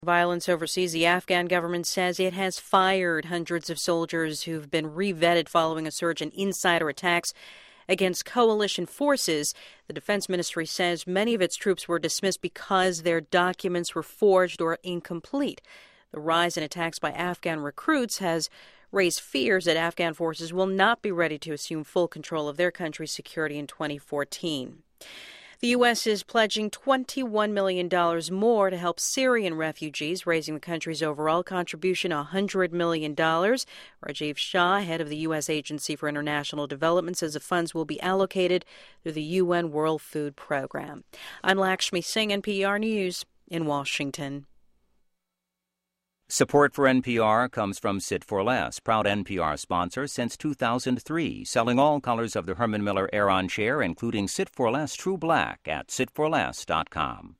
Violence overseas, the Afghan government says it has fired hundreds of soldiers who've been re-vetted following a surge in insider attacks against coalition forces. The defense ministry says many of its troops were dismissed because their documents were forged or incomplete. The rise in attacks by Afghan recruits has raised fears that Afghan forces will not be ready to assume full control of their country's security in 2014. The U.S. is pledging $21 million more to help Syrian refugees, raising the country's overall contribution $100 million. Rajiv Shah, head of the U.S. Agency for International Development, says the funds will be allocated through the UN World Food Program. I'm Lakshmi Singh, NPR News in Washington. Support for NPR comes from Sit for Less, proud NPR sponsor since 2003, selling all colors of the Herman Miller Aeron chair, including Sit for Less True Black at sitforless.com.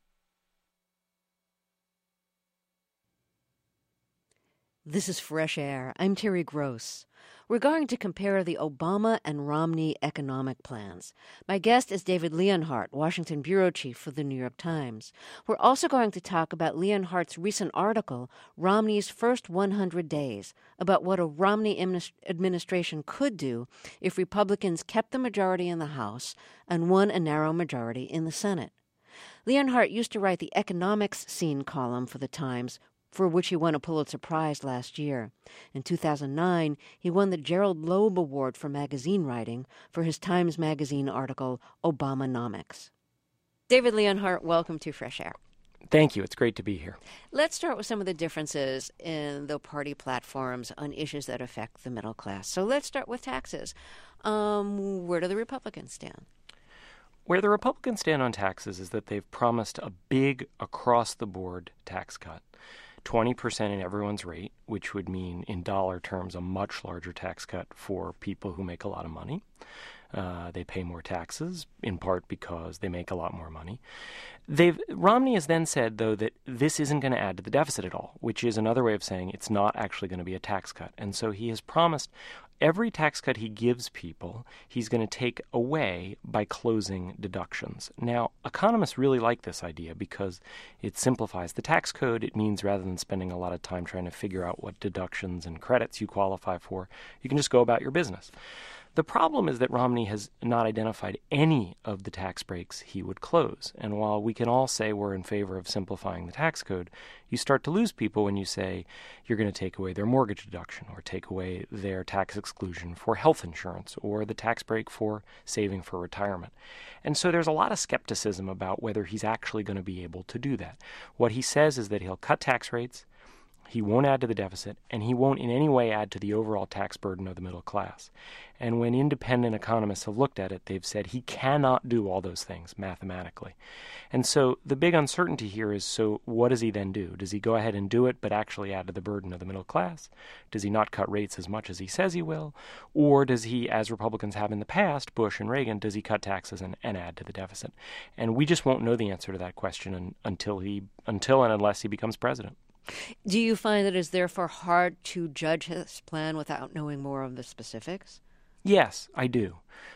This is Fresh Air. I'm Terry Gross. We're going to compare the Obama and Romney economic plans. My guest is David Leonhardt, Washington bureau chief for the New York Times. We're also going to talk about Leonhardt's recent article, Romney's First 100 Days, about what a Romney administration could do if Republicans kept the majority in the House and won a narrow majority in the Senate. Leonhardt used to write the economics scene column for the Times, for which he won a Pulitzer Prize last year. In 2009, he won the Gerald Loeb Award for magazine writing for his Times Magazine article, Obamonomics. David Leonhardt, welcome to Fresh Air. Thank you. It's great to be here. Let's start with some of the differences in the party platforms on issues that affect the middle class. So let's start with taxes. Where do the Republicans stand? Where the Republicans stand on taxes is that they've promised a big across-the-board tax cut. 20% in everyone's rate, which would mean in dollar terms a much larger tax cut for people who make a lot of money. They pay more taxes, in part because they make a lot more money. Romney has then said, though, that this isn't going to add to the deficit at all, which is another way of saying it's not actually going to be a tax cut. And so he has promised every tax cut he gives people, he's going to take away by closing deductions. Now, economists really like this idea because it simplifies the tax code. It means rather than spending a lot of time trying to figure out what deductions and credits you qualify for, you can just go about your business. The problem is that Romney has not identified any of the tax breaks he would close. And while we can all say we're in favor of simplifying the tax code, you start to lose people when you say you're going to take away their mortgage deduction or take away their tax exclusion for health insurance or the tax break for saving for retirement. And so there's a lot of skepticism about whether he's actually going to be able to do that. What he says is that he'll cut tax rates, he won't add to the deficit, and he won't in any way add to the overall tax burden of the middle class. And when independent economists have looked at it, they've said he cannot do all those things mathematically. And so the big uncertainty here is, so what does he then do? Does he go ahead and do it but actually add to the burden of the middle class? Does he not cut rates as much as he says he will? Or does he, as Republicans have in the past, Bush and Reagan, does he cut taxes and add to the deficit? And we just won't know the answer to that question until and unless he becomes president. Do you find that it's therefore hard to judge his plan without knowing more of the specifics? Yes, I do.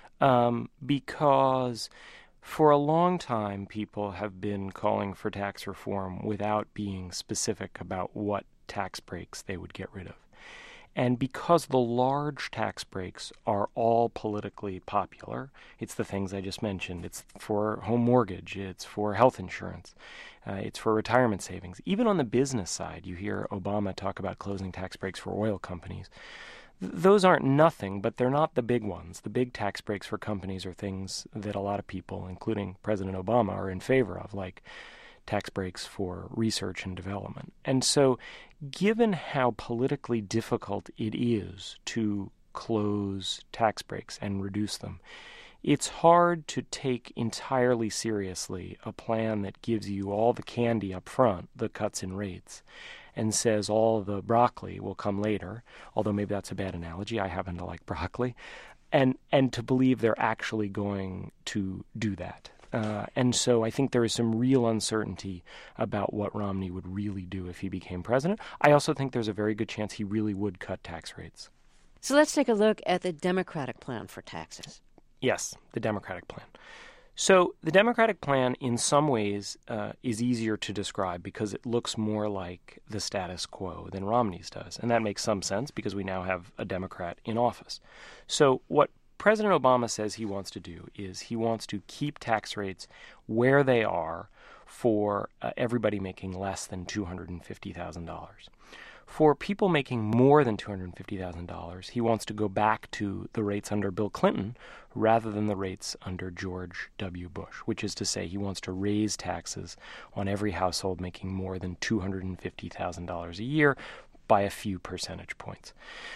Because for a long time, people have been calling for tax reform without being specific about what tax breaks they would get rid of. And because the large tax breaks are all politically popular, it's the things I just mentioned. It's for home mortgage, it's for health insurance, it's for retirement savings. Even on the business side, you hear Obama talk about closing tax breaks for oil companies. Those aren't nothing, but they're not the big ones. The big tax breaks for companies are things that a lot of people, including President Obama, are in favor of, like tax breaks for research and development. And so given how politically difficult it is to close tax breaks and reduce them, it's hard to take entirely seriously a plan that gives you all the candy up front, the cuts in rates, and says all the broccoli will come later, although maybe that's a bad analogy. I happen to like broccoli. And to believe they're actually going to do that. And so I think there is some real uncertainty about what Romney would really do if he became president. I also think there's a very good chance he really would cut tax rates. So let's take a look at the Democratic plan for taxes. Yes, the Democratic plan. So the Democratic plan, in some ways, is easier to describe because it looks more like the status quo than Romney's does. And that makes some sense because we now have a Democrat in office. So what President Obama says he wants to do is he wants to keep tax rates where they are for everybody making less than $250,000. For people making more than $250,000, he wants to go back to the rates under Bill Clinton rather than the rates under George W. Bush, which is to say he wants to raise taxes on every household making more than $250,000 a year by a few percentage points.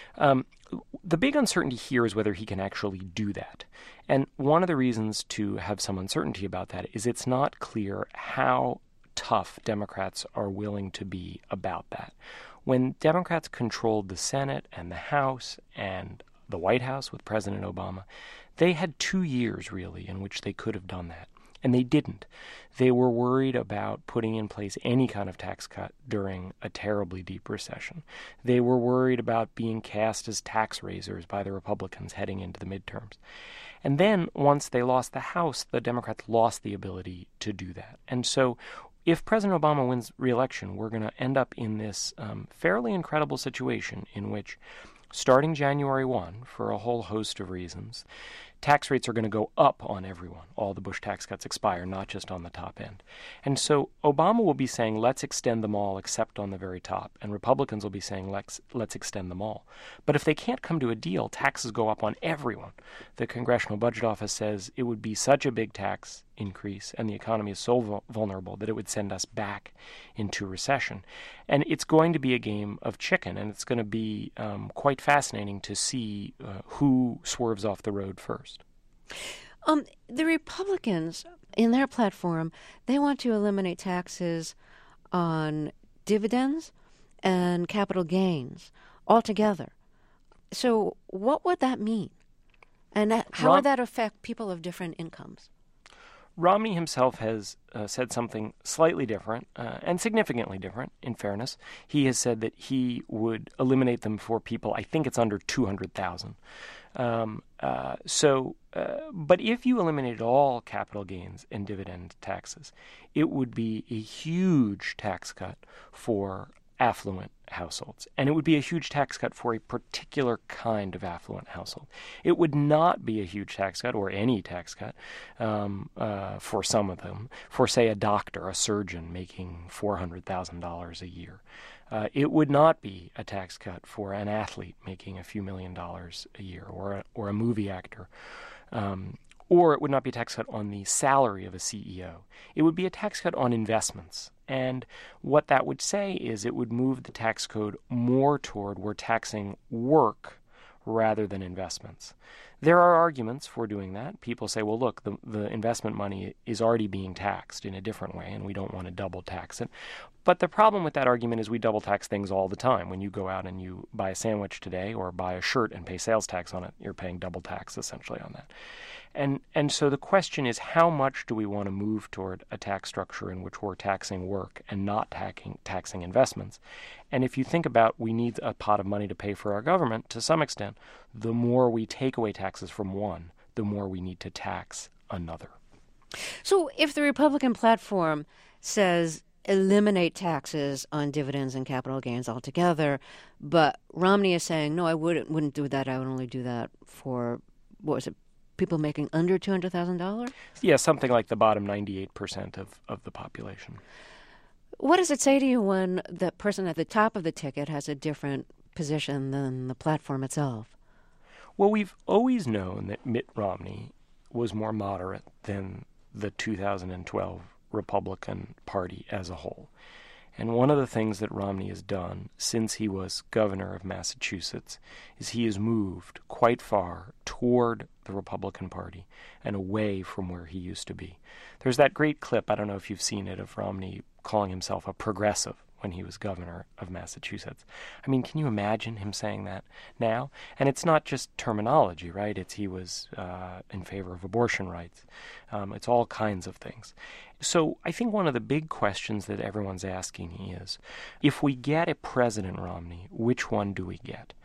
The big uncertainty here is whether he can actually do that. And one of the reasons to have some uncertainty about that is it's not clear how tough Democrats are willing to be about that. When Democrats controlled the Senate and the House and the White House with President Obama, they had 2 years, really, in which they could have done that. And they didn't. They were worried about putting in place any kind of tax cut during a terribly deep recession. They were worried about being cast as tax raisers by the Republicans heading into the midterms. And then, once they lost the House, the Democrats lost the ability to do that. And so if President Obama wins re-election, we're going to end up in this fairly incredible situation in which, starting January 1, for a whole host of reasons, tax rates are going to go up on everyone. All the Bush tax cuts expire, not just on the top end. And so Obama will be saying, let's extend them all except on the very top. And Republicans will be saying, let's extend them all. But if they can't come to a deal, taxes go up on everyone. The Congressional Budget Office says it would be such a big tax increase and the economy is so vulnerable that it would send us back into recession. And it's going to be a game of chicken, and it's going to be quite fascinating to see who swerves off the road first. The Republicans, in their platform, they want to eliminate taxes on dividends and capital gains altogether. So what would that mean? And how would that affect people of different incomes? Romney himself has said something slightly different and significantly different, in fairness. He has said that he would eliminate them for people, I think it's under $200,000. But if you eliminated all capital gains and dividend taxes, it would be a huge tax cut for affluent households. And it would be a huge tax cut for a particular kind of affluent household. It would not be a huge tax cut, or any tax cut, for some of them, for, say, a doctor, a surgeon making $400,000 a year. It would not be a tax cut for an athlete making a few $1 million a year, or a movie actor. Or it would not be a tax cut on the salary of a CEO. It would be a tax cut on investments. And what that would say is it would move the tax code more toward we're taxing work rather than investments. There are arguments for doing that. People say, well, look, the investment money is already being taxed in a different way, and we don't want to double tax it. But the problem with that argument is we double tax things all the time. When you go out and you buy a sandwich today or buy a shirt and pay sales tax on it, you're paying double tax essentially on that. And so the question is, how much do we want to move toward a tax structure in which we're taxing work and not taxing investments? And if you think about we need a pot of money to pay for our government, to some extent, the more we take away taxes from one, the more we need to tax another. So if the Republican platform says eliminate taxes on dividends and capital gains altogether, but Romney is saying, no, I wouldn't do that. I would only do that for, what was it, people making under $200,000? Yeah, something like the bottom 98% of the population. What does it say to you when the person at the top of the ticket has a different position than the platform itself? Well, we've always known that Mitt Romney was more moderate than the 2012 Republican Party as a whole. And one of the things that Romney has done since he was governor of Massachusetts is he has moved quite far toward the Republican Party and away from where he used to be. There's that great clip, I don't know if you've seen it, of Romney calling himself a progressive when he was governor of Massachusetts. I mean, can you imagine him saying that now? And it's not just terminology, right? He was in favor of abortion rights. It's all kinds of things. So I think one of the big questions that everyone's asking is, if we get a President Romney, which one do we get?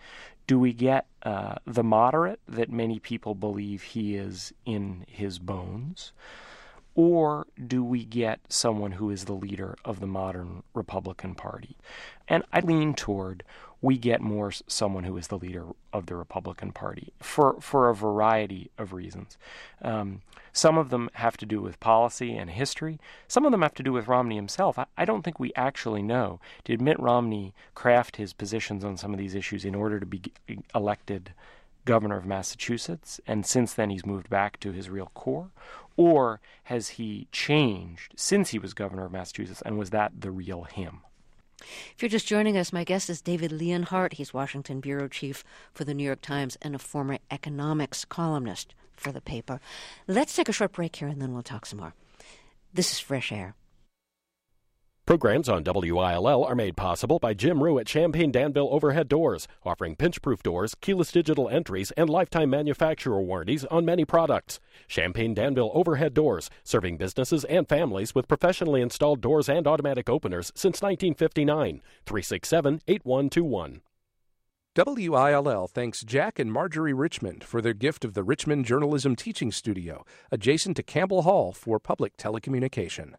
Do we get the moderate that many people believe he is in his bones? Or do we get someone who is the leader of the modern Republican Party? And I lean toward we get more someone who is the leader of the Republican Party for a variety of reasons. Some of them have to do with policy and history. Some of them have to do with Romney himself. I don't think we actually know. Did Mitt Romney craft his positions on some of these issues in order to be elected governor of Massachusetts, and since then he's moved back to his real core? Or has he changed since he was governor of Massachusetts, and was that the real him? If you're just joining us, my guest is David Leonhardt. He's Washington bureau chief for the New York Times and a former economics columnist for the paper. Let's take a short break here, and then we'll talk some more. This is Fresh Air. Programs on WILL are made possible by Jim Rue at Champaign Danville Overhead Doors, offering pinch-proof doors, keyless digital entries, and lifetime manufacturer warranties on many products. Champaign Danville Overhead Doors, serving businesses and families with professionally installed doors and automatic openers since 1959. 367-8121. WILL thanks Jack and Marjorie Richmond for their gift of the Richmond Journalism Teaching Studio, adjacent to Campbell Hall for public telecommunication.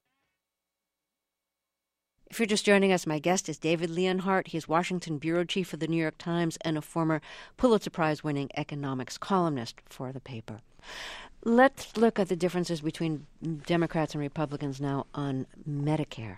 If you're just joining us, my guest is David Leonhardt. He's Washington bureau chief for the New York Times and a former Pulitzer Prize-winning economics columnist for the paper. Let's look at the differences between Democrats and Republicans now on Medicare.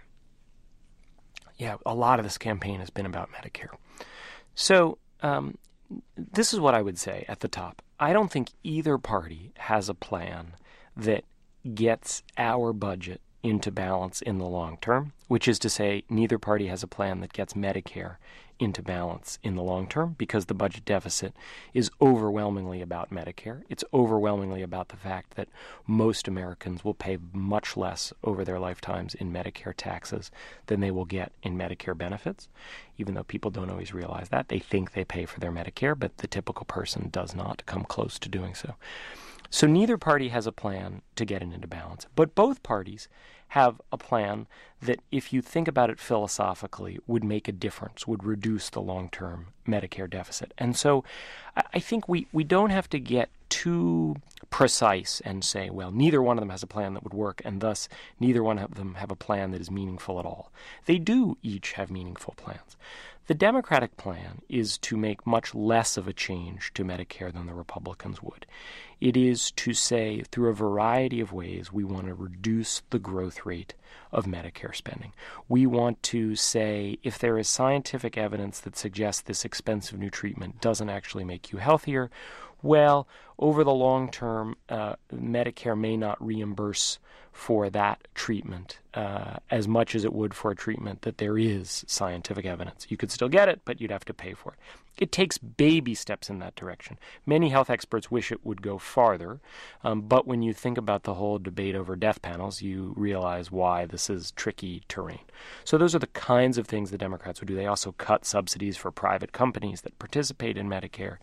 Yeah, a lot of this campaign has been about Medicare. So this is what I would say at the top. I don't think either party has a plan that gets our budget into balance in the long term, which is to say neither party has a plan that gets Medicare into balance in the long term, because the budget deficit is overwhelmingly about Medicare. It's overwhelmingly about the fact that most Americans will pay much less over their lifetimes in Medicare taxes than they will get in Medicare benefits, even though people don't always realize that. They think they pay for their Medicare, but the typical person does not come close to doing so. So neither party has a plan to get it into balance, but both parties have a plan that, if you think about it philosophically, would make a difference, would reduce the long-term Medicare deficit. And so I think we don't have to get too precise and say, well, neither one of them has a plan that would work, and thus neither one of them have a plan that is meaningful at all. They do each have meaningful plans. The Democratic plan is to make much less of a change to Medicare than the Republicans would. It is to say, through a variety of ways, we want to reduce the growth rate of Medicare spending. We want to say, if there is scientific evidence that suggests this expensive new treatment doesn't actually make you healthier, well, over the long term, Medicare may not reimburse for that treatment as much as it would for a treatment that there is scientific evidence. You could still get it, but you'd have to pay for it. It takes baby steps in that direction. Many health experts wish it would go farther, but when you think about the whole debate over death panels, you realize why this is tricky terrain. So those are the kinds of things the Democrats would do. They also cut subsidies for private companies that participate in Medicare.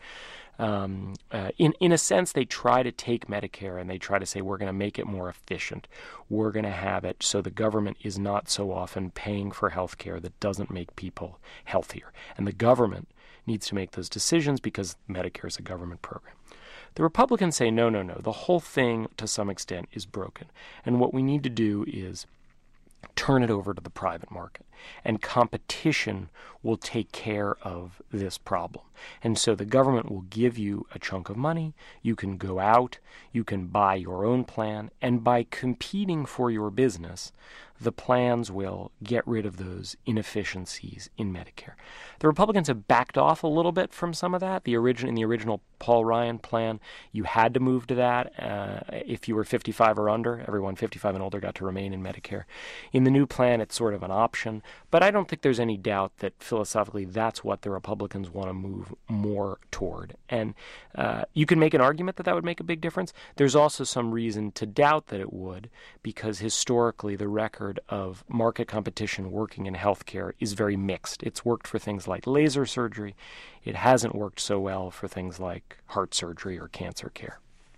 In a sense, they try to take Medicare and they try to say, we're going to make it more efficient. We're going to have it so the government is not so often paying for health care that doesn't make people healthier. And the government needs to make those decisions because Medicare is a government program. The Republicans say, no. The whole thing, to some extent, is broken. And what we need to do is turn it over to the private market, and competition will take care of this problem. And so the government will give you a chunk of money, you can go out, you can buy your own plan, and by competing for your business, the plans will get rid of those inefficiencies in Medicare. The Republicans have backed off a little bit from some of that. In the original Paul Ryan plan, you had to move to that. If you were 55 or under, everyone 55 and older got to remain in Medicare. In the new plan, it's sort of an option, but I don't think there's any doubt that philosophically that's what the Republicans want to move more toward. And you can make an argument that that would make a big difference. There's also some reason to doubt that it would, because historically the record of market competition working in healthcare is very mixed. It's worked for things like laser surgery. It hasn't worked so well for things like heart surgery or cancer care.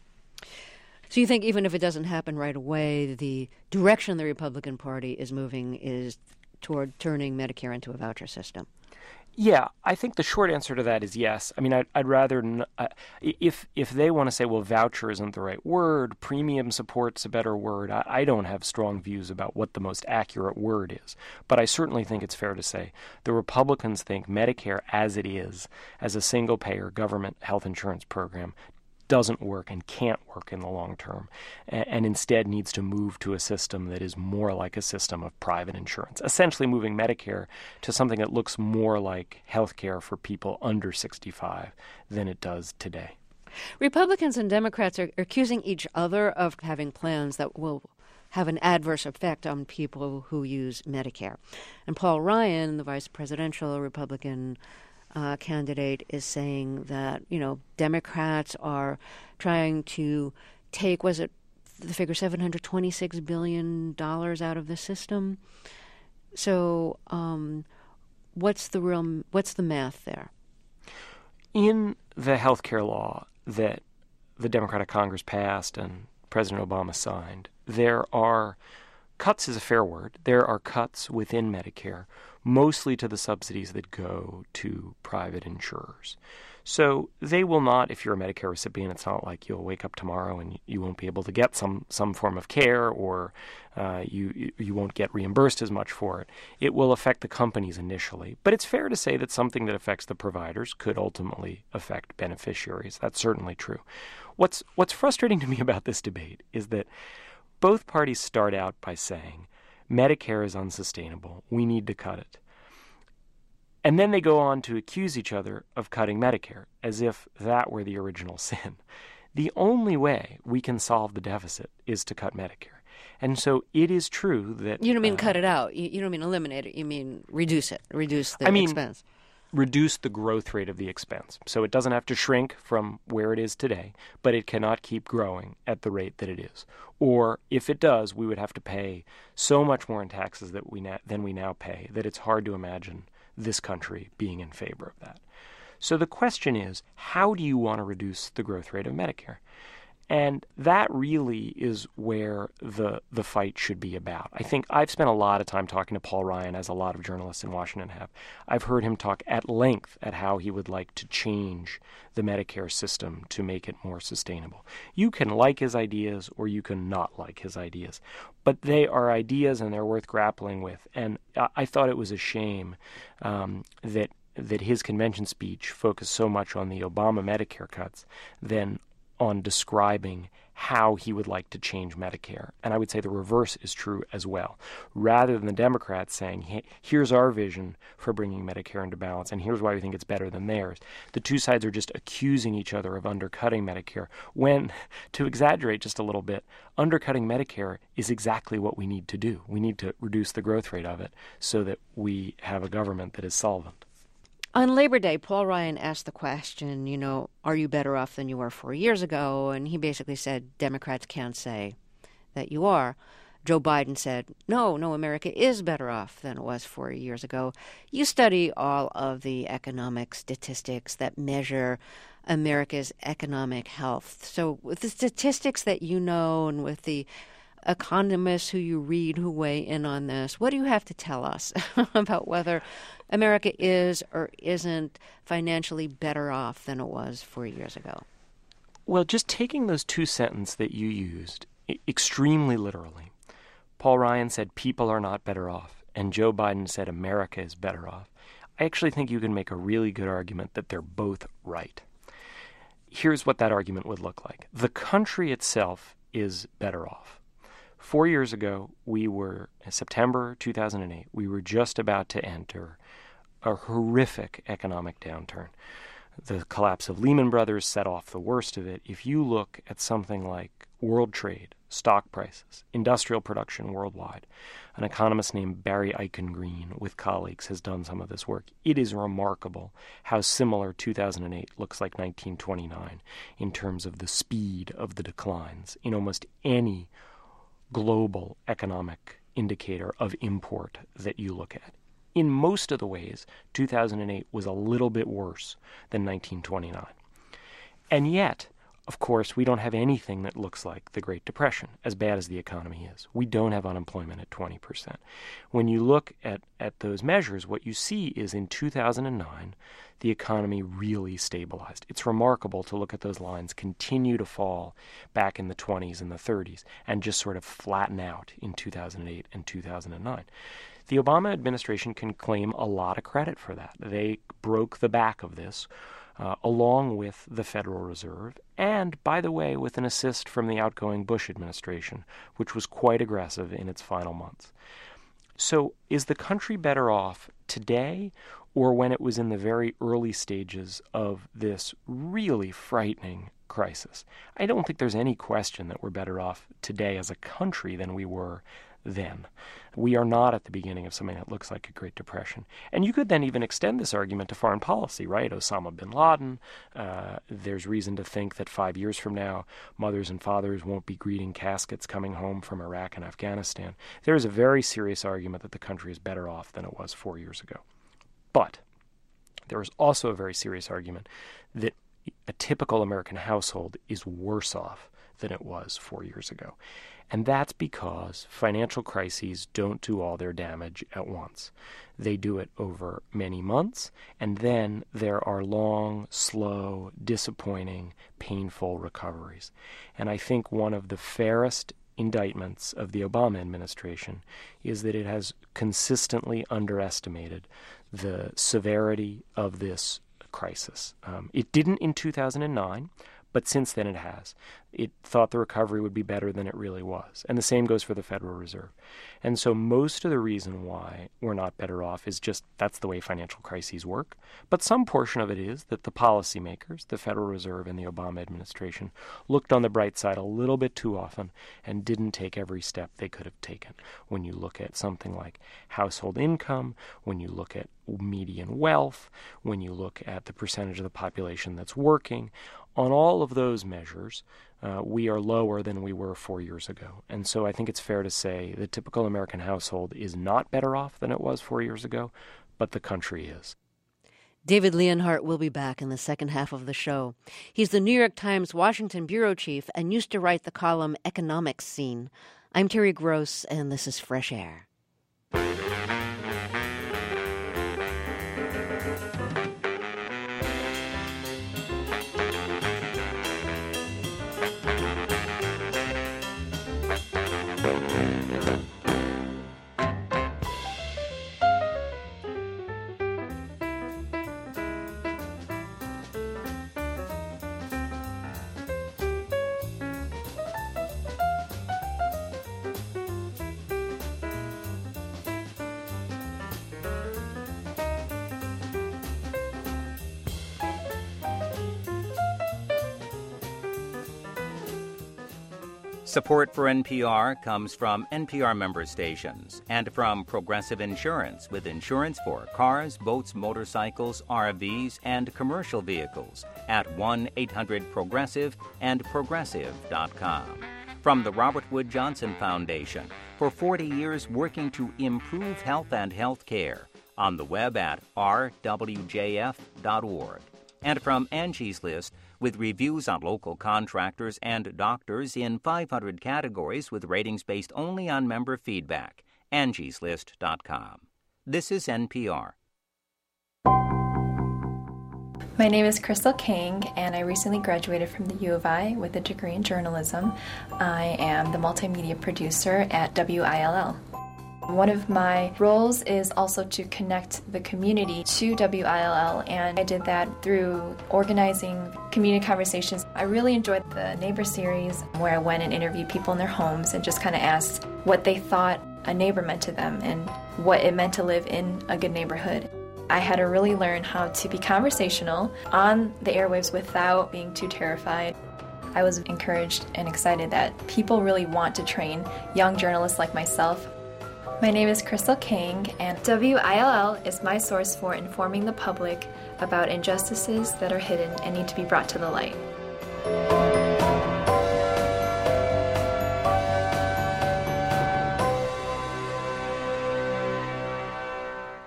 So you think even if it doesn't happen right away, the direction the Republican Party is moving is toward turning Medicare into a voucher system? Yeah, I think the short answer to that is yes. I mean, I'd rather if they want to say, well, voucher isn't the right word, premium support's a better word. I don't have strong views about what the most accurate word is, but I certainly think it's fair to say the Republicans think Medicare as it is, as a single-payer government health insurance program, doesn't work and can't work in the long term, and instead needs to move to a system that is more like a system of private insurance, essentially moving Medicare to something that looks more like health care for people under 65 than it does today. Republicans and Democrats are accusing each other of having plans that will have an adverse effect on people who use Medicare. And Paul Ryan, the vice presidential Republican candidate, is saying that, Democrats are trying to take, was it the figure $726 billion out of the system? So what's the math there? In the health care law that the Democratic Congress passed and President Obama signed, there are cuts is a fair word. There are cuts within Medicare, mostly to the subsidies that go to private insurers. So they will not, if you're a Medicare recipient, it's not like you'll wake up tomorrow and you won't be able to get some form of care, or you won't get reimbursed as much for it. It will affect the companies initially. But it's fair to say that something that affects the providers could ultimately affect beneficiaries. That's certainly true. What's frustrating to me about this debate is that both parties start out by saying Medicare is unsustainable, we need to cut it. And then they go on to accuse each other of cutting Medicare, as if that were the original sin. The only way we can solve the deficit is to cut Medicare. And so it is true that... You don't mean cut it out. You don't mean eliminate it. You mean reduce it, reduce the expense. Reduce the growth rate of the expense. So it doesn't have to shrink from where it is today, but it cannot keep growing at the rate that it is. Or if it does, we would have to pay so much more in taxes than we now pay that it's hard to imagine this country being in favor of that. So the question is, how do you want to reduce the growth rate of Medicare? And that really is where the fight should be about. I think I've spent a lot of time talking to Paul Ryan, as a lot of journalists in Washington have. I've heard him talk at length at how he would like to change the Medicare system to make it more sustainable. You can like his ideas or you can not like his ideas, but they are ideas and they're worth grappling with. And I thought it was a shame that his convention speech focused so much on the Obama Medicare cuts than on describing how he would like to change Medicare. And I would say the reverse is true as well. Rather than the Democrats saying, hey, here's our vision for bringing Medicare into balance, and here's why we think it's better than theirs, the two sides are just accusing each other of undercutting Medicare, when, to exaggerate just a little bit, undercutting Medicare is exactly what we need to do. We need to reduce the growth rate of it so that we have a government that is solvent. On Labor Day, Paul Ryan asked the question, are you better off than you were 4 years ago? And he basically said, Democrats can't say that you are. Joe Biden said, no, America is better off than it was 4 years ago. You study all of the economic statistics that measure America's economic health. So with the statistics that you know and with the economists who you read who weigh in on this, what do you have to tell us about whether America is or isn't financially better off than it was 4 years ago? Well, just taking those two sentences that you used extremely literally, Paul Ryan said people are not better off, and Joe Biden said America is better off. I actually think you can make a really good argument that they're both right. Here's what that argument would look like. The country itself is better off. 4 years ago, September 2008, we were just about to enter a horrific economic downturn. The collapse of Lehman Brothers set off the worst of it. If you look at something like world trade, stock prices, industrial production worldwide, an economist named Barry Eichengreen with colleagues has done some of this work. It is remarkable how similar 2008 looks like 1929 in terms of the speed of the declines in almost any global economic indicator of import that you look at. In most of the ways, 2008 was a little bit worse than 1929. And yet, Of course, we don't have anything that looks like the Great Depression, as bad as the economy is. We don't have unemployment at 20%. When you look at those measures, what you see is in 2009, the economy really stabilized. It's remarkable to look at those lines continue to fall back in the 20s and the 30s and just sort of flatten out in 2008 and 2009. The Obama administration can claim a lot of credit for that. They broke the back of this, along with the Federal Reserve, and, by the way, with an assist from the outgoing Bush administration, which was quite aggressive in its final months. So is the country better off today or when it was in the very early stages of this really frightening crisis? I don't think there's any question that we're better off today as a country than we were then. We are not at the beginning of something that looks like a Great Depression. And you could then even extend this argument to foreign policy, right? Osama bin Laden. There's reason to think that 5 years from now, mothers and fathers won't be greeting caskets coming home from Iraq and Afghanistan. There is a very serious argument that the country is better off than it was 4 years ago. But there is also a very serious argument that a typical American household is worse off than it was 4 years ago. And that's because financial crises don't do all their damage at once. They do it over many months, and then there are long, slow, disappointing, painful recoveries. And I think one of the fairest indictments of the Obama administration is that it has consistently underestimated the severity of this crisis. It didn't in 2009, but since then it has. It thought the recovery would be better than it really was. And the same goes for the Federal Reserve. And so most of the reason why we're not better off is just that's the way financial crises work. But some portion of it is that the policymakers, the Federal Reserve and the Obama administration, looked on the bright side a little bit too often and didn't take every step they could have taken. When you look at something like household income, when you look at median wealth, when you look at the percentage of the population that's working, on all of those measures, we are lower than we were 4 years ago. And so I think it's fair to say the typical American household is not better off than it was 4 years ago, but the country is. David Leonhardt will be back in the second half of the show. He's the New York Times Washington bureau chief and used to write the column Economics Scene. I'm Terry Gross, and this is Fresh Air. Support for NPR comes from NPR member stations and from Progressive Insurance, with insurance for cars, boats, motorcycles, RVs, and commercial vehicles at 1-800-PROGRESSIVE and Progressive.com. From the Robert Wood Johnson Foundation, for 40 years working to improve health and health care, on the web at rwjf.org. And from Angie's List, with reviews on local contractors and doctors in 500 categories with ratings based only on member feedback. angieslist.com. This is NPR. My name is Crystal King, and I recently graduated from the U of I with a degree in journalism. I am the multimedia producer at WILL. One of my roles is also to connect the community to WILL, and I did that through organizing community conversations. I really enjoyed the Neighbor series, where I went and interviewed people in their homes and just kind of asked what they thought a neighbor meant to them and what it meant to live in a good neighborhood. I had to really learn how to be conversational on the airwaves without being too terrified. I was encouraged and excited that people really want to train young journalists like myself. My name is Crystal King, and WILL is my source for informing the public about injustices that are hidden and need to be brought to the light.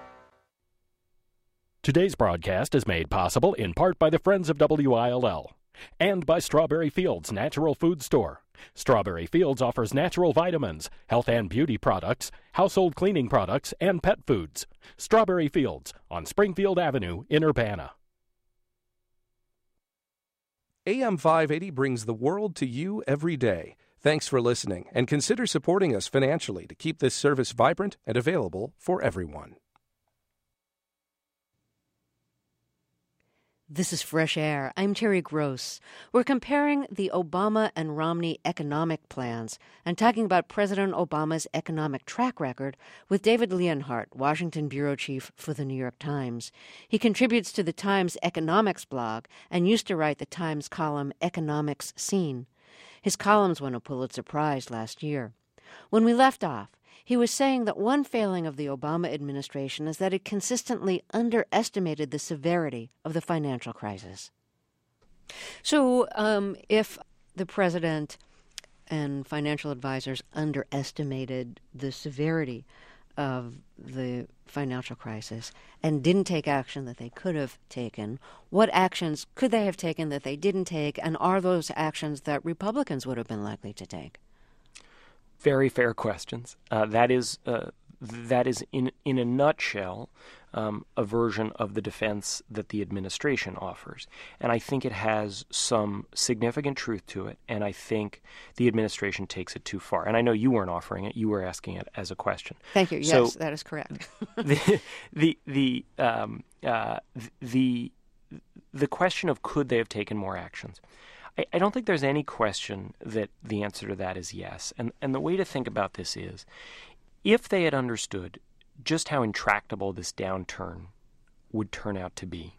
Today's broadcast is made possible in part by the Friends of WILL. And by Strawberry Fields Natural Food Store. Strawberry Fields offers natural vitamins, health and beauty products, household cleaning products, and pet foods. Strawberry Fields on Springfield Avenue in Urbana. AM 580 brings the world to you every day. Thanks for listening, and consider supporting us financially to keep this service vibrant and available for everyone. This is Fresh Air. I'm Terry Gross. We're comparing the Obama and Romney economic plans and talking about President Obama's economic track record with David Leonhardt, Washington bureau chief for the New York Times. He contributes to the Times economics blog and used to write the Times column Economics Scene. His columns won a Pulitzer Prize last year. When we left off, he was saying that one failing of the Obama administration is that it consistently underestimated the severity of the financial crisis. So if the president and financial advisors underestimated the severity of the financial crisis and didn't take action that they could have taken, what actions could they have taken that they didn't take, and are those actions that Republicans would have been likely to take? Very fair questions. That is in a nutshell a version of the defense that the administration offers. And I think it has some significant truth to it, and I think the administration takes it too far. And I know you weren't offering it. You were asking it as a question. Thank you. Yes, that is correct. The question of could they have taken more actions, I don't think there's any question that the answer to that is yes. And the way to think about this is, if they had understood just how intractable this downturn would turn out to be,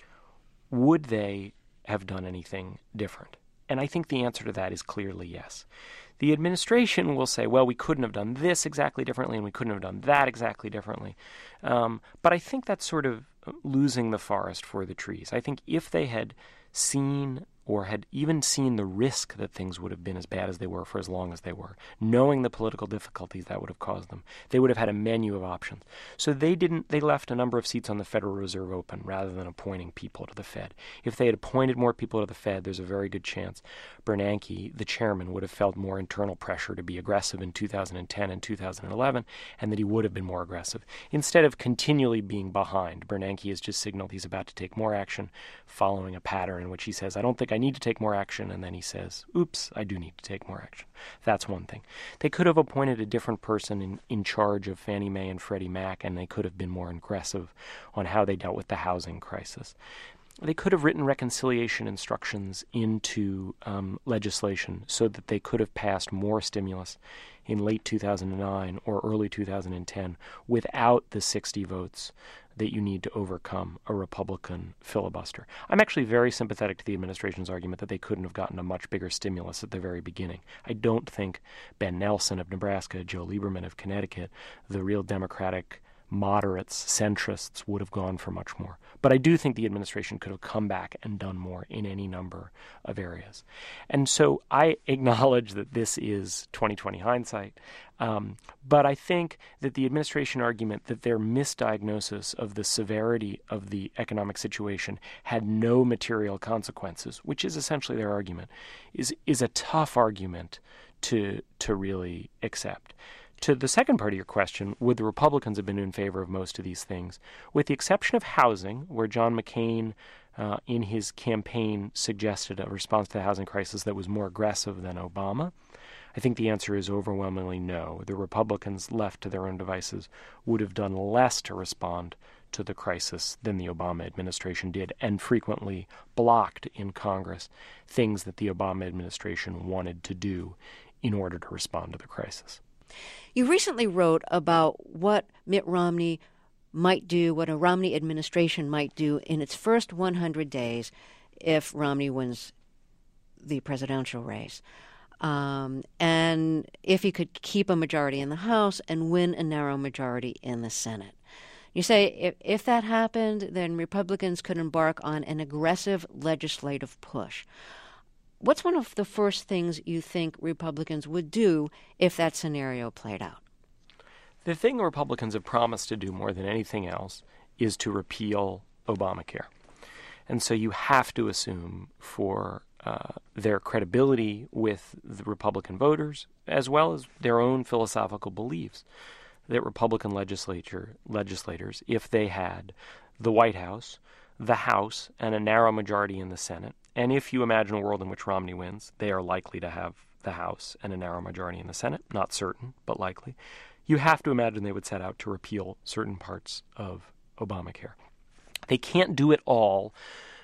would they have done anything different? And I think the answer to that is clearly yes. The administration will say, well, we couldn't have done this exactly differently and we couldn't have done that exactly differently. But I think that's sort of losing the forest for the trees. I think if they had seen or had even seen the risk that things would have been as bad as they were for as long as they were, knowing the political difficulties that would have caused them, they would have had a menu of options. So they left a number of seats on the Federal Reserve open rather than appointing people to the Fed. If they had appointed more people to the Fed, there's a very good chance Bernanke, the chairman, would have felt more internal pressure to be aggressive in 2010 and 2011, and that he would have been more aggressive. Instead of continually being behind, Bernanke has just signaled he's about to take more action, following a pattern in which he says, I don't think I need to take more action, and then he says, oops, I do need to take more action. That's one thing. They could have appointed a different person in charge of Fannie Mae and Freddie Mac, and they could have been more aggressive on how they dealt with the housing crisis. They could have written reconciliation instructions into legislation so that they could have passed more stimulus in late 2009 or early 2010 without the 60 votes that you need to overcome a Republican filibuster. I'm actually very sympathetic to the administration's argument that they couldn't have gotten a much bigger stimulus at the very beginning. I don't think Ben Nelson of Nebraska, Joe Lieberman of Connecticut, the real Democratic moderates, centrists, would have gone for much more. But I do think the administration could have come back and done more in any number of areas. And so I acknowledge that this is 20/20 hindsight, but I think that the administration argument that their misdiagnosis of the severity of the economic situation had no material consequences, which is essentially their argument, is a tough argument to really accept. To the second part of your question, would the Republicans have been in favor of most of these things? With the exception of housing, where John McCain in his campaign suggested a response to the housing crisis that was more aggressive than Obama, I think the answer is overwhelmingly no. The Republicans, left to their own devices, would have done less to respond to the crisis than the Obama administration did, and frequently blocked in Congress things that the Obama administration wanted to do in order to respond to the crisis. You recently wrote about what Mitt Romney might do, what a Romney administration might do in its first 100 days if Romney wins the presidential race. And if he could keep a majority in the House and win a narrow majority in the Senate. You say if that happened, then Republicans could embark on an aggressive legislative push. What's one of the first things you think Republicans would do if that scenario played out? The thing Republicans have promised to do more than anything else is to repeal Obamacare. And so you have to assume for their credibility with the Republican voters, as well as their own philosophical beliefs, that Republican legislators, if they had the White House, the House, and a narrow majority in the Senate, and if you imagine a world in which Romney wins, they are likely to have the House and a narrow majority in the Senate, not certain, but likely, you have to imagine they would set out to repeal certain parts of Obamacare. They can't do it all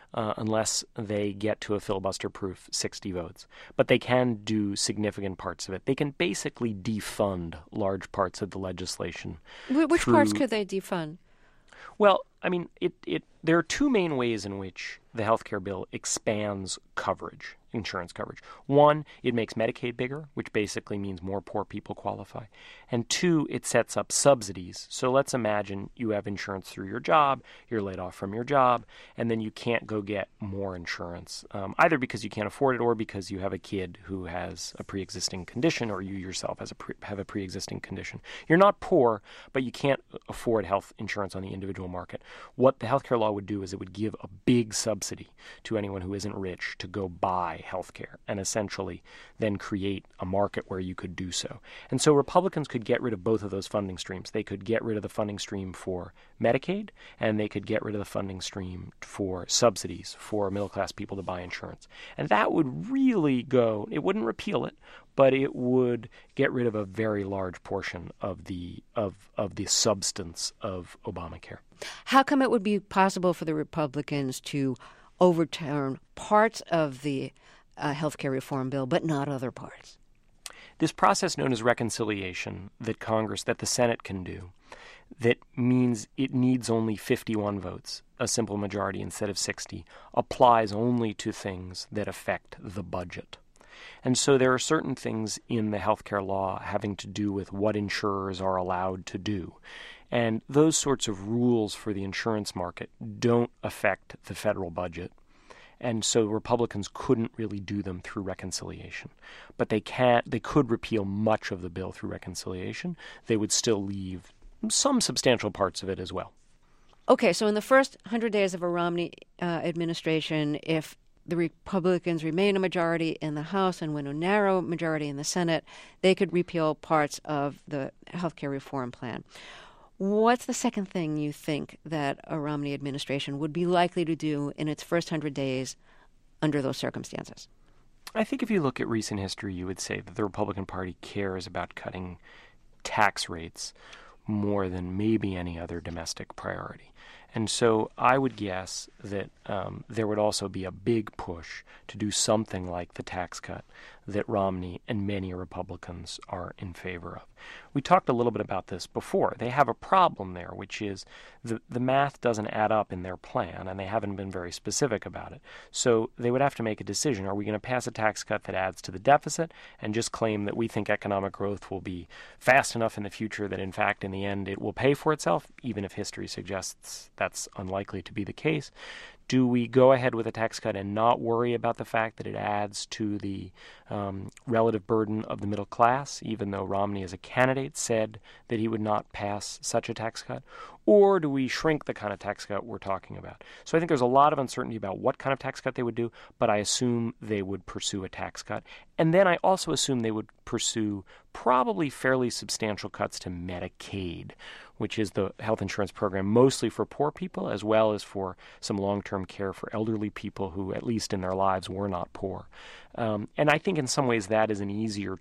unless they get to a filibuster-proof 60 votes. But they can do significant parts of it. They can basically defund large parts of the legislation. Which parts could they defund? Well, I mean, there are two main ways in which the health care bill expands coverage, insurance coverage. One, it makes Medicaid bigger, which basically means more poor people qualify. And two, it sets up subsidies. So let's imagine you have insurance through your job, you're laid off from your job, and then you can't go get more insurance, either because you can't afford it or because you have a kid who has a pre-existing condition or you yourself have a pre-existing condition. You're not poor, but you can't afford health insurance on the individual market. What the health care law would do is it would give a big subsidy to anyone who isn't rich to go buy health care and essentially then create a market where you could do so. And so Republicans could get rid of both of those funding streams. They could get rid of the funding stream for Medicaid, and they could get rid of the funding stream for subsidies for middle-class people to buy insurance. And that would really go, it wouldn't repeal it, but it would get rid of a very large portion of the substance of Obamacare. How come it would be possible for the Republicans to overturn parts of the health care reform bill, but not other parts? This process known as reconciliation that the Senate can do, that means it needs only 51 votes, a simple majority instead of 60, applies only to things that affect the budget. And so there are certain things in the healthcare law having to do with what insurers are allowed to do. And those sorts of rules for the insurance market don't affect the federal budget. And so Republicans couldn't really do them through reconciliation. But they could repeal much of the bill through reconciliation. They would still leave some substantial parts of it as well. Okay, so in the first 100 days of a Romney administration, if the Republicans remain a majority in the House and win a narrow majority in the Senate, they could repeal parts of the health care reform plan. What's the second thing you think that a Romney administration would be likely to do in its first 100 days under those circumstances? I think if you look at recent history, you would say that the Republican Party cares about cutting tax rates more than maybe any other domestic priority. And so I would guess that there would also be a big push to do something like the tax cut that Romney and many Republicans are in favor of. We talked a little bit about this before. They have a problem there, which is the math doesn't add up in their plan, and they haven't been very specific about it. So they would have to make a decision. Are we going to pass a tax cut that adds to the deficit and just claim that we think economic growth will be fast enough in the future that, in fact, in the end, it will pay for itself, even if history suggests that's unlikely to be the case? Do we go ahead with a tax cut and not worry about the fact that it adds to the relative burden of the middle class, even though Romney as a candidate said that he would not pass such a tax cut? Or do we shrink the kind of tax cut we're talking about? So I think there's a lot of uncertainty about what kind of tax cut they would do, but I assume they would pursue a tax cut. And then I also assume they would pursue probably fairly substantial cuts to Medicaid, which is the health insurance program mostly for poor people as well as for some long-term care for elderly people who, at least in their lives, were not poor. And I think in some ways that is an easier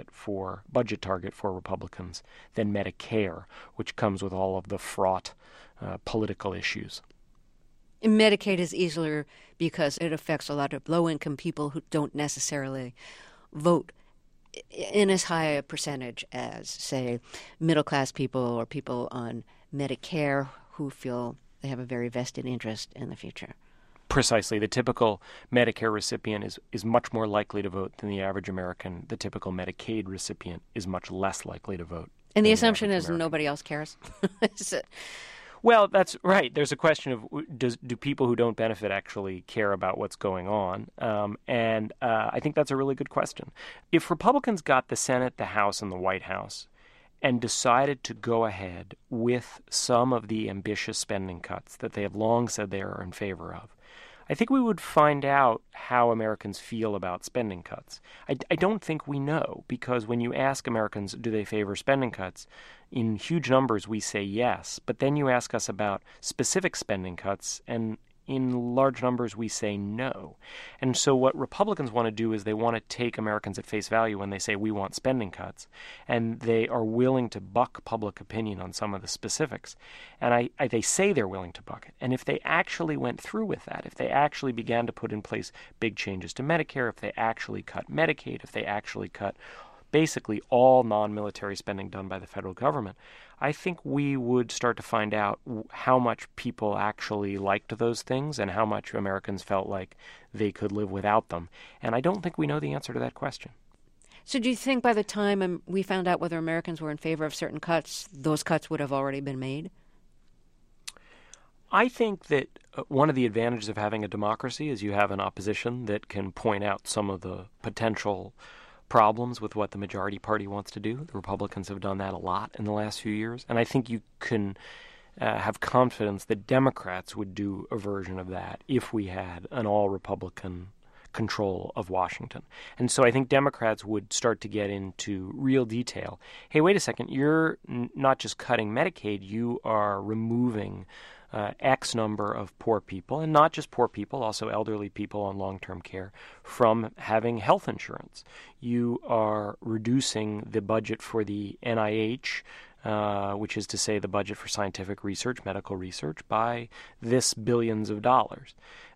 budget target for Republicans than Medicare, which comes with all of the fraught political issues. Medicaid is easier because it affects a lot of low-income people who don't necessarily vote in as high a percentage as, say, middle-class people or people on Medicare who feel they have a very vested interest in the future. Precisely. The typical Medicare recipient is much more likely to vote than the average American. The typical Medicaid recipient is much less likely to vote. And the assumption is nobody else cares? Is it? Well, that's right. There's a question of do people who don't benefit actually care about what's going on? And I think that's a really good question. If Republicans got the Senate, the House, and the White House and decided to go ahead with some of the ambitious spending cuts that they have long said they are in favor of, I think we would find out how Americans feel about spending cuts. I don't think we know, because when you ask Americans, do they favor spending cuts, in huge numbers we say yes. But then you ask us about specific spending cuts, and in large numbers we say no. And so what Republicans want to do is they want to take Americans at face value when they say we want spending cuts, and they are willing to buck public opinion on some of the specifics. And they say they're willing to buck it. And if they actually went through with that, if they actually began to put in place big changes to Medicare, if they actually cut Medicaid, if they actually cut basically all non-military spending done by the federal government, I think we would start to find out how much people actually liked those things and how much Americans felt like they could live without them. And I don't think we know the answer to that question. So do you think by the time we found out whether Americans were in favor of certain cuts, those cuts would have already been made? I think that one of the advantages of having a democracy is you have an opposition that can point out some of the potential problems with what the majority party wants to do. The Republicans have done that a lot in the last few years. And I think you can have confidence that Democrats would do a version of that if we had an all-Republican control of Washington. And so I think Democrats would start to get into real detail. Hey, wait a second, you're not just cutting Medicaid, you are removing X number of poor people, and not just poor people, also elderly people on long-term care, from having health insurance. You are reducing the budget for the NIH, which is to say the budget for scientific research, medical research, by this billions of dollars.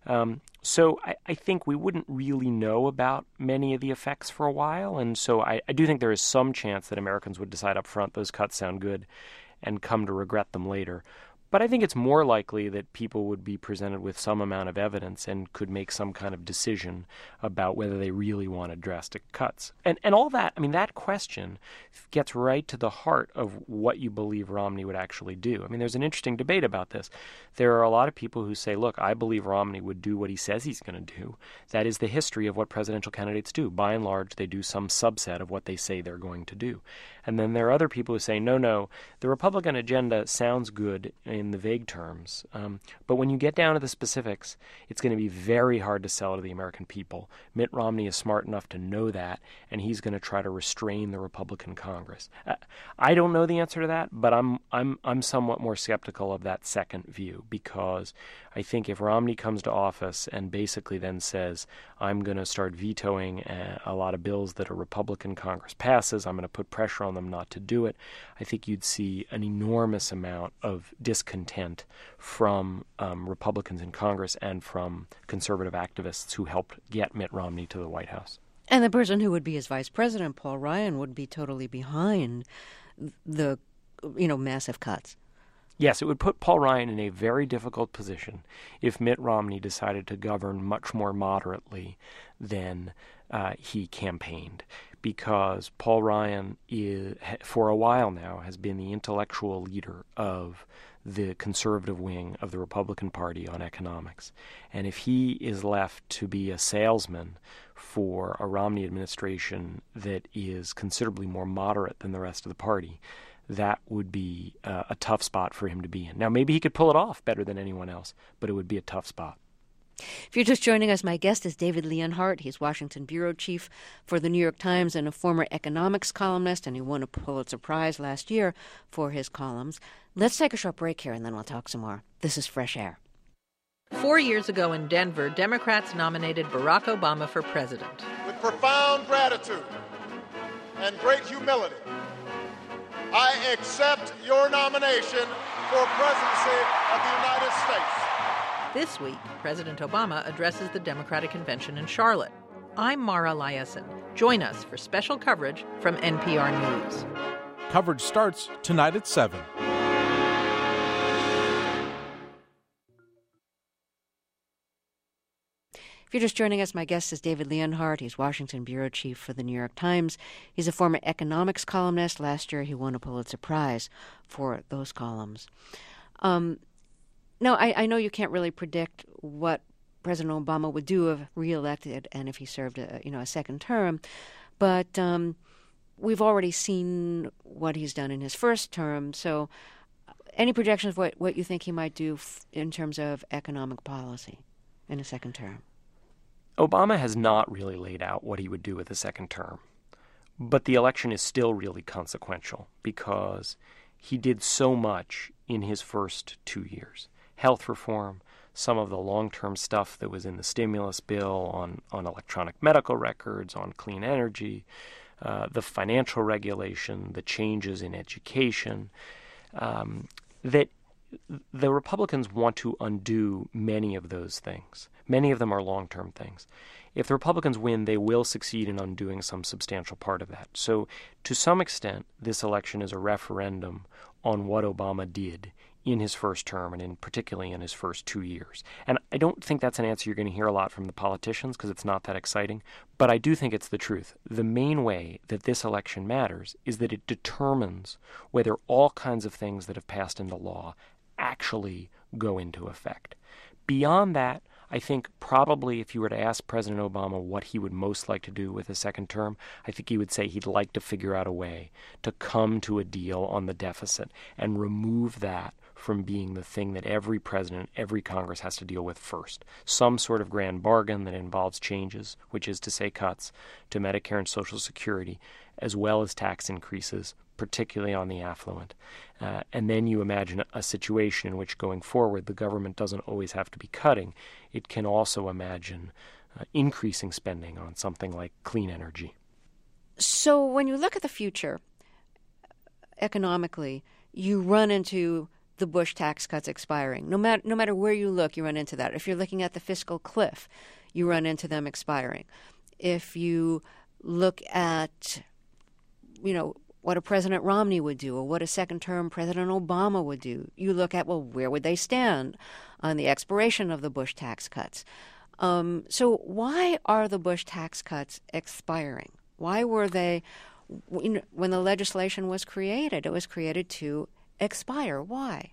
So I think we wouldn't really know about many of the effects for a while, and so I do think there is some chance that Americans would decide up front those cuts sound good and come to regret them later. But I think it's more likely that people would be presented with some amount of evidence and could make some kind of decision about whether they really wanted drastic cuts. And all that, I mean, that question gets right to the heart of what you believe Romney would actually do. I mean, there's an interesting debate about this. There are a lot of people who say, look, I believe Romney would do what he says he's going to do. That is the history of what presidential candidates do. By and large, they do some subset of what they say they're going to do. And then there are other people who say, no, the Republican agenda sounds good in the vague terms, but when you get down to the specifics, it's going to be very hard to sell to the American people. Mitt Romney is smart enough to know that, and he's going to try to restrain the Republican Congress. I don't know the answer to that, but I'm somewhat more skeptical of that second view, because I think if Romney comes to office and basically then says, I'm going to start vetoing a lot of bills that a Republican Congress passes, I'm going to put pressure on them not to do it, I think you'd see an enormous amount of discontent from Republicans in Congress and from conservative activists who helped get Mitt Romney to the White House. And the person who would be his vice president, Paul Ryan, would be totally behind the, massive cuts. Yes, it would put Paul Ryan in a very difficult position if Mitt Romney decided to govern much more moderately than he campaigned, because Paul Ryan for a while now has been the intellectual leader of the conservative wing of the Republican Party on economics. And if he is left to be a salesman for a Romney administration that is considerably more moderate than the rest of the party, that would be a tough spot for him to be in. Now, maybe he could pull it off better than anyone else, but it would be a tough spot. If you're just joining us, my guest is David Leonhardt. He's Washington bureau chief for the New York Times and a former economics columnist, and he won a Pulitzer Prize last year for his columns. Let's take a short break here, and then we'll talk some more. This is Fresh Air. 4 years ago in Denver, Democrats nominated Barack Obama for president. With profound gratitude and great humility, I accept your nomination for presidency of the United States. This week, President Obama addresses the Democratic Convention in Charlotte. I'm Mara Liasson. Join us for special coverage from NPR News. Coverage starts tonight at 7. If you're just joining us, my guest is David Leonhardt. He's Washington bureau chief for the New York Times. He's a former economics columnist. Last year, he won a Pulitzer Prize for those columns. Now, I know you can't really predict what President Obama would do if reelected and if he served a second term, but we've already seen what he's done in his first term. So, any projections of what you think he might do in terms of economic policy? in a second term? Obama has not really laid out what he would do with a second term. But the election is still really consequential because he did so much in his first 2 years. Health reform, some of the long-term stuff that was in the stimulus bill on electronic medical records, on clean energy, the financial regulation, the changes in education, that the Republicans want to undo many of those things. Many of them are long-term things. If the Republicans win, they will succeed in undoing some substantial part of that. So to some extent, this election is a referendum on what Obama did in his first term and particularly in his first 2 years. And I don't think that's an answer you're going to hear a lot from the politicians because it's not that exciting. But I do think it's the truth. The main way that this election matters is that it determines whether all kinds of things that have passed into law actually go into effect. Beyond that, I think probably if you were to ask President Obama what he would most like to do with a second term, I think he would say he'd like to figure out a way to come to a deal on the deficit and remove that from being the thing that every president, every Congress has to deal with first. Some sort of grand bargain that involves changes, which is to say cuts, to Medicare and Social Security, as well as tax increases, particularly on the affluent. And then you imagine a situation in which going forward the government doesn't always have to be cutting. It can also imagine increasing spending on something like clean energy. So when you look at the future, economically, you run into the Bush tax cuts expiring. No matter where you look, you run into that. If you're looking at the fiscal cliff, you run into them expiring. If you look at, what a President Romney would do or what a second-term President Obama would do, you look at, well, where would they stand on the expiration of the Bush tax cuts? So why are the Bush tax cuts expiring? Why were they, when the legislation was created, it was created to expire? Why?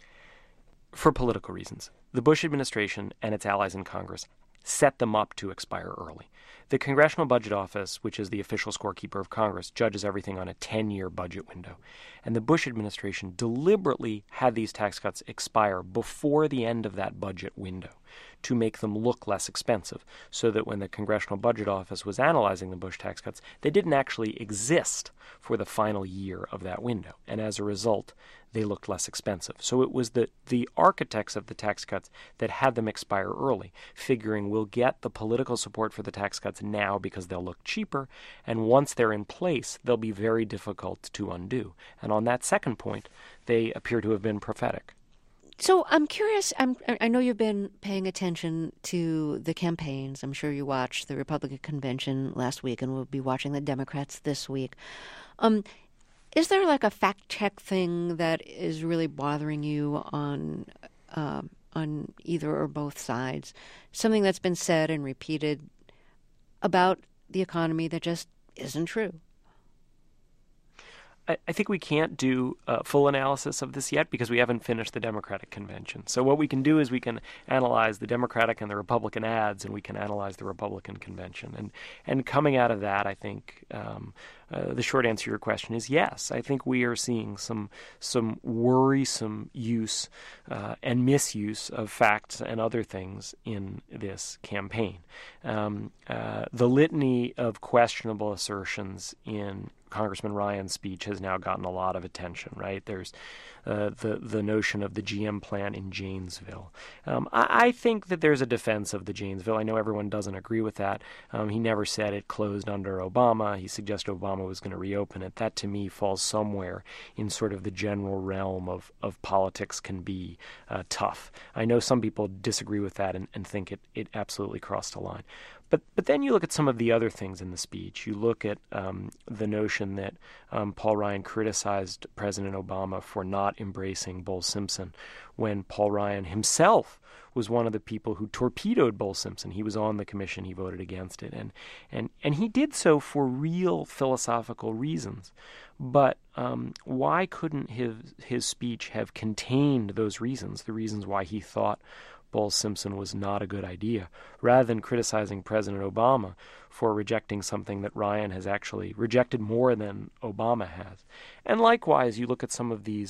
For political reasons. The Bush administration and its allies in Congress set them up to expire early. The Congressional Budget Office, which is the official scorekeeper of Congress, judges everything on a 10-year budget window. And the Bush administration deliberately had these tax cuts expire before the end of that budget window to make them look less expensive, so that when the Congressional Budget Office was analyzing the Bush tax cuts, they didn't actually exist for the final year of that window. And as a result, they looked less expensive. So it was the architects of the tax cuts that had them expire early, figuring we'll get the political support for the tax cuts now because they'll look cheaper, and once they're in place, they'll be very difficult to undo. And on that second point, they appear to have been prophetic. So I'm curious, I know you've been paying attention to the campaigns. I'm sure you watched the Republican convention last week and will be watching the Democrats this week. Is there like a fact-check thing that is really bothering you on either or both sides? Something that's been said and repeated about the economy that just isn't true? I think we can't do a full analysis of this yet because we haven't finished the Democratic convention. So what we can do is we can analyze the Democratic and the Republican ads, and we can analyze the Republican convention. And coming out of that, I think the short answer to your question is yes. I think we are seeing some worrisome use and misuse of facts and other things in this campaign. The litany of questionable assertions in Congressman Ryan's speech has now gotten a lot of attention, right? There's the notion of the GM plant in Janesville. I think that there's a defense of the Janesville. I know everyone doesn't agree with that. He never said it closed under Obama. He suggested Obama was going to reopen it. That, to me, falls somewhere in sort of the general realm of politics can be tough. I know some people disagree with that and think it absolutely crossed a line. But then you look at some of the other things in the speech. You look at the notion that Paul Ryan criticized President Obama for not embracing Bowles Simpson when Paul Ryan himself was one of the people who torpedoed Bowles Simpson. He was on the commission. He voted against it. And he did so for real philosophical reasons. But why couldn't his speech have contained those reasons, the reasons why he thought Bowles Simpson was not a good idea, rather than criticizing President Obama for rejecting something that Ryan has actually rejected more than Obama has? And likewise, you look at some of these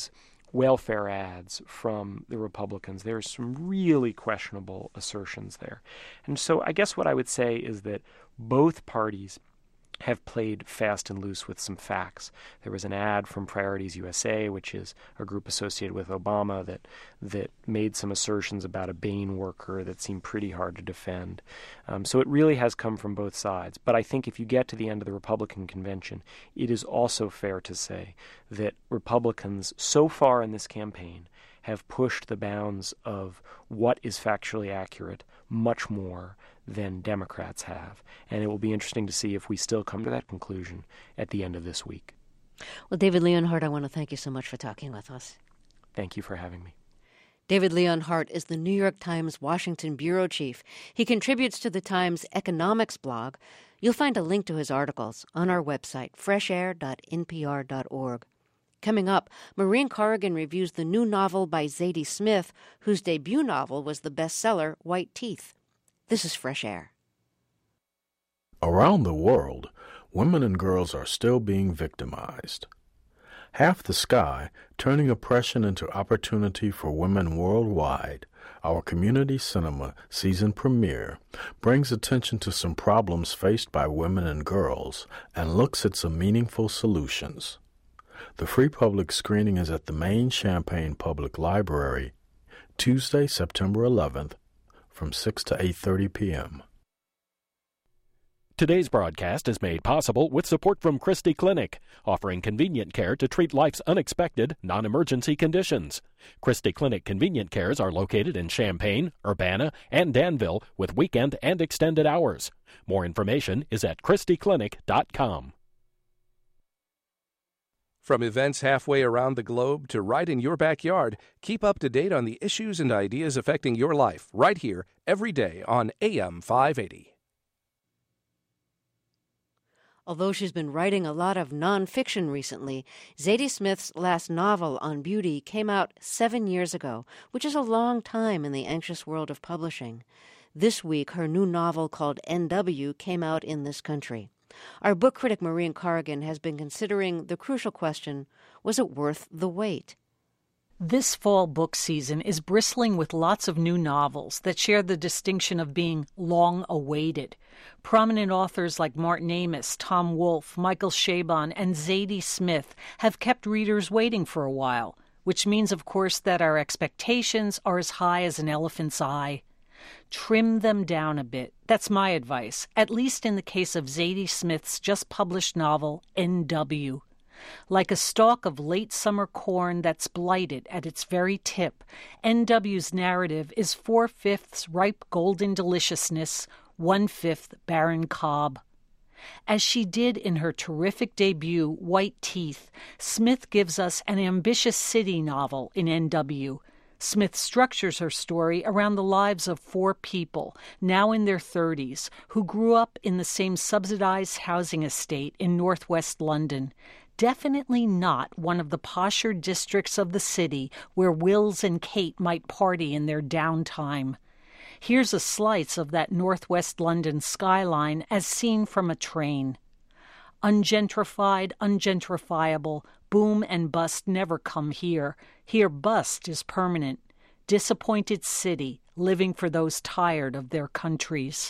welfare ads from the Republicans. There's some really questionable assertions there. And so I guess what I would say is that both parties have played fast and loose with some facts. There was an ad from Priorities USA, which is a group associated with Obama, that made some assertions about a Bain worker that seemed pretty hard to defend. So it really has come from both sides. But I think if you get to the end of the Republican convention, it is also fair to say that Republicans so far in this campaign have pushed the bounds of what is factually accurate much more than Democrats have. And it will be interesting to see if we still come to that conclusion at the end of this week. Well, David Leonhardt, I want to thank you so much for talking with us. Thank you for having me. David Leonhardt is the New York Times Washington bureau chief. He contributes to the Times economics blog. You'll find a link to his articles on our website, freshair.npr.org. Coming up, Maureen Corrigan reviews the new novel by Zadie Smith, whose debut novel was the bestseller White Teeth. This is Fresh Air. Around the world, women and girls are still being victimized. Half the Sky, Turning Oppression into Opportunity for Women Worldwide, our community cinema season premiere, brings attention to some problems faced by women and girls and looks at some meaningful solutions. The free public screening is at the main Champaign Public Library, Tuesday, September 11th, from 6 to 8:30 p.m. Today's broadcast is made possible with support from Christie Clinic, offering convenient care to treat life's unexpected, non-emergency conditions. Christie Clinic convenient cares are located in Champaign, Urbana, and Danville with weekend and extended hours. More information is at ChristieClinic.com. From events halfway around the globe to right in your backyard, keep up to date on the issues and ideas affecting your life right here every day on AM 580. Although she's been writing a lot of nonfiction recently, Zadie Smith's last novel on beauty came out 7 years ago, which is a long time in the anxious world of publishing. This week, her new novel called N.W. came out in this country. Our book critic Maureen Corrigan has been considering the crucial question, was it worth the wait? This fall book season is bristling with lots of new novels that share the distinction of being long-awaited. Prominent authors like Martin Amis, Tom Wolfe, Michael Chabon, and Zadie Smith have kept readers waiting for a while, which means, of course, that our expectations are as high as an elephant's eye. Trim them down a bit. That's my advice, at least in the case of Zadie Smith's just-published novel, N.W. Like a stalk of late summer corn that's blighted at its very tip, N.W.'s narrative is 4/5 ripe golden deliciousness, 1/5 barren cob. As she did in her terrific debut, White Teeth, Smith gives us an ambitious city novel in N.W. Smith structures her story around the lives of 4 people, now in their 30s, who grew up in the same subsidized housing estate in northwest London. Definitely not one of the posher districts of the city where Wills and Kate might party in their downtime. Here's a slice of that northwest London skyline as seen from a train. Ungentrified, ungentrifiable, boom and bust never come here. Here bust is permanent. Disappointed city, living for those tired of their countries.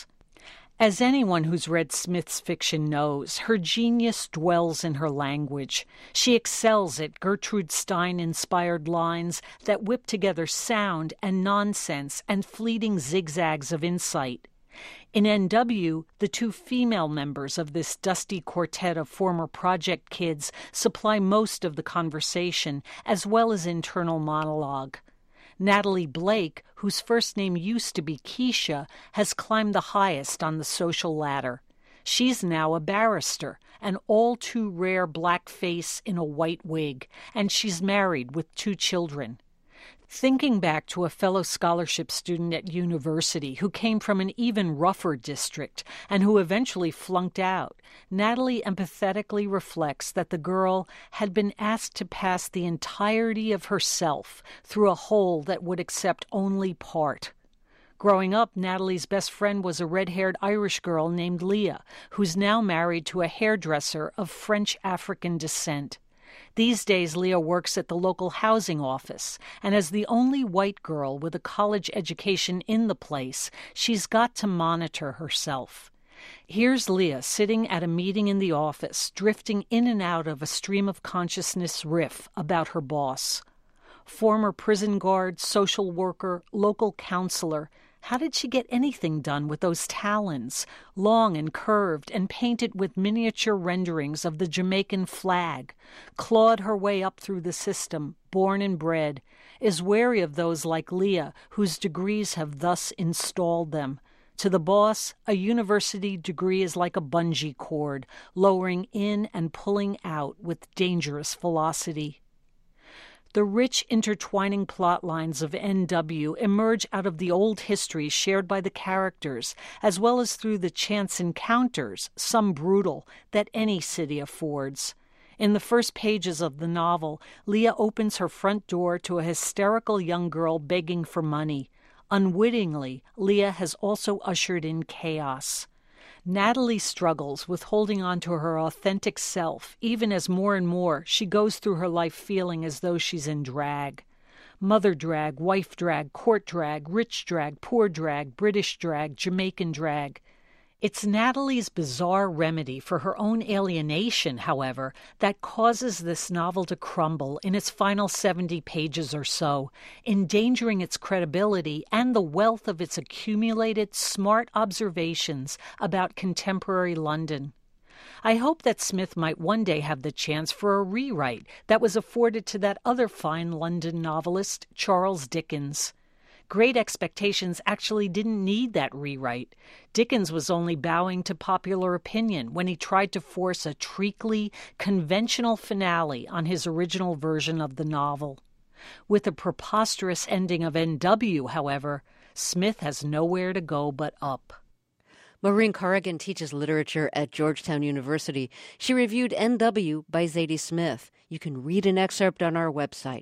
As anyone who's read Smith's fiction knows, her genius dwells in her language. She excels at Gertrude Stein-inspired lines that whip together sound and nonsense and fleeting zigzags of insight. In N.W., the 2 female members of this dusty quartet of former project kids supply most of the conversation, as well as internal monologue. Natalie Blake, whose first name used to be Keisha, has climbed the highest on the social ladder. She's now a barrister, an all-too-rare black face in a white wig, and she's married with 2 children. Thinking back to a fellow scholarship student at university who came from an even rougher district and who eventually flunked out, Natalie empathetically reflects that the girl had been asked to pass the entirety of herself through a hole that would accept only part. Growing up, Natalie's best friend was a red-haired Irish girl named Leah, who's now married to a hairdresser of French African descent. These days, Leah works at the local housing office, and as the only white girl with a college education in the place, she's got to monitor herself. Here's Leah sitting at a meeting in the office, drifting in and out of a stream of consciousness riff about her boss. Former prison guard, social worker, local counselor, how did she get anything done with those talons, long and curved and painted with miniature renderings of the Jamaican flag, clawed her way up through the system, born and bred, is wary of those like Leah whose degrees have thus installed them. To the boss, a university degree is like a bungee cord, lowering in and pulling out with dangerous velocity. The rich intertwining plot lines of NW emerge out of the old history shared by the characters, as well as through the chance encounters, some brutal, that any city affords. In the first pages of the novel, Leah opens her front door to a hysterical young girl begging for money. Unwittingly, Leah has also ushered in chaos. Natalie struggles with holding on to her authentic self, even as more and more she goes through her life feeling as though she's in drag. Mother drag, wife drag, court drag, rich drag, poor drag, British drag, Jamaican drag. It's Natalie's bizarre remedy for her own alienation, however, that causes this novel to crumble in its final 70 pages or so, endangering its credibility and the wealth of its accumulated smart observations about contemporary London. I hope that Smith might one day have the chance for a rewrite that was afforded to that other fine London novelist, Charles Dickens. Great Expectations actually didn't need that rewrite. Dickens was only bowing to popular opinion when he tried to force a treacly, conventional finale on his original version of the novel. With the preposterous ending of NW, however, Smith has nowhere to go but up. Maureen Corrigan teaches literature at Georgetown University. She reviewed NW by Zadie Smith. You can read an excerpt on our website,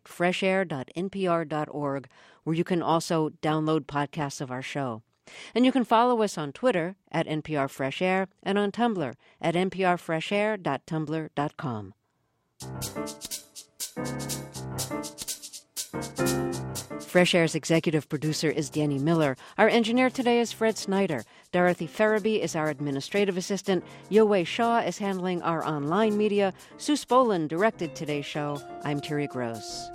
freshair.npr.org, where you can also download podcasts of our show. And you can follow us on Twitter at NPR Fresh Air and on Tumblr at nprfreshair.tumblr.com. Fresh Air's executive producer is Danny Miller. Our engineer today is Fred Snyder. Dorothy Farabee is our administrative assistant. Yowei Shaw is handling our online media. Sue Spolin directed today's show. I'm Terry Gross.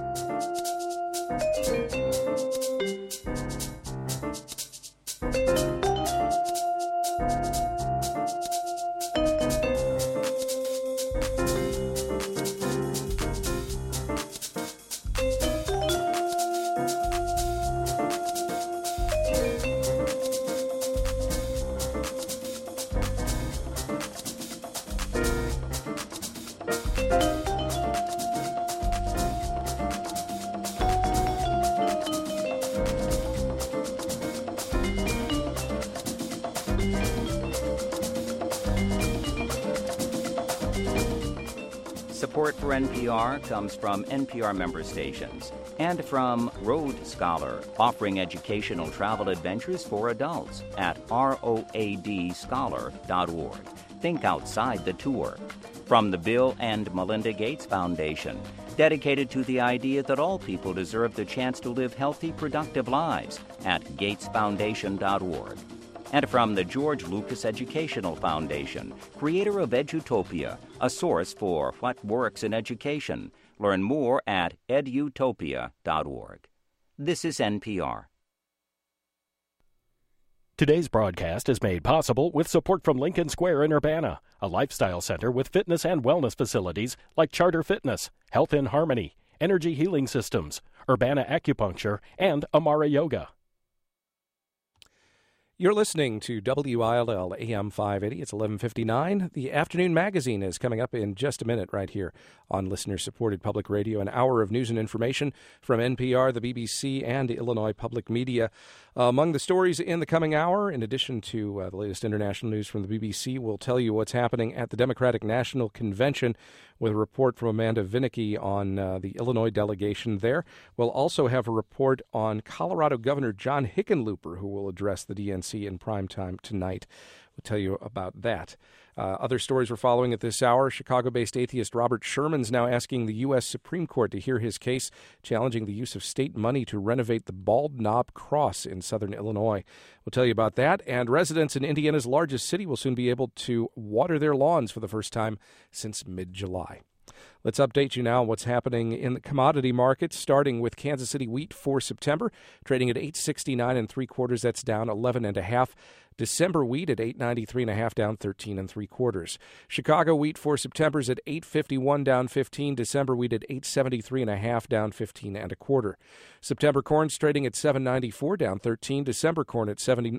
Support for NPR comes from NPR member stations and from Road Scholar, offering educational travel adventures for adults at roadscholar.org. Think outside the tour. From the Bill and Melinda Gates Foundation, dedicated to the idea that all people deserve the chance to live healthy, productive lives at gatesfoundation.org. And from the George Lucas Educational Foundation, creator of Edutopia, a source for what works in education. Learn more at edutopia.org. This is NPR. Today's broadcast is made possible with support from Lincoln Square in Urbana, a lifestyle center with fitness and wellness facilities like Charter Fitness, Health in Harmony, Energy Healing Systems, Urbana Acupuncture, and Amara Yoga. You're listening to WILL AM 580. It's 11:59. The Afternoon Magazine is coming up in just a minute right here on listener-supported public radio. An hour of news and information from NPR, the BBC, and Illinois Public Media. Among the stories in the coming hour, in addition to the latest international news from the BBC, we'll tell you what's happening at the Democratic National Convention with a report from Amanda Vinicky on the Illinois delegation there. We'll also have a report on Colorado Governor John Hickenlooper, who will address the DNC in prime time tonight. We'll tell you about that. Other stories we're following at this hour. Chicago-based atheist Robert Sherman's now asking the U.S. Supreme Court to hear his case, challenging the use of state money to renovate the Bald Knob Cross in southern Illinois. We'll tell you about that. And residents in Indiana's largest city will soon be able to water their lawns for the first time since mid-July. Let's update you now on what's happening in the commodity markets, starting with Kansas City wheat for September, trading at $8.69 3/4. That's down 11.5. December wheat at $8.93.5, down 13 3/4. Chicago wheat for September is at $8.51, down 15. December wheat at $8.73.5, down 15 1/4. September corn's trading at $7.94, down 13. December corn at $7